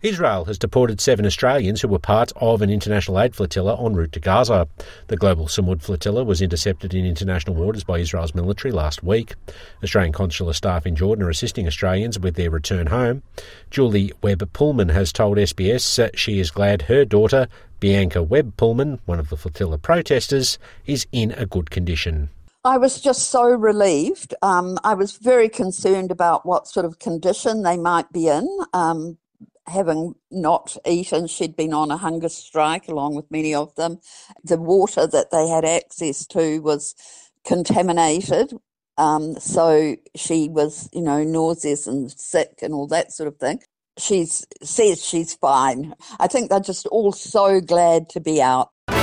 Israel has deported 7 Australians who were part of an international aid flotilla en route to Gaza. The Global Samud flotilla was intercepted in international waters by Israel's military last week. Australian consular staff in Jordan are assisting Australians with their return home. Julie Webb-Pullman has told SBS she is glad her daughter, Bianca Webb-Pullman, one of the flotilla protesters, is in a good condition. I was just so relieved. I was very concerned about what sort of condition they might be in. Having not eaten, she'd been on a hunger strike along with many of them. The water that they had access to was contaminated, so she was, nauseous and sick and all that sort of thing. She says she's fine. I think they're just all so glad to be out.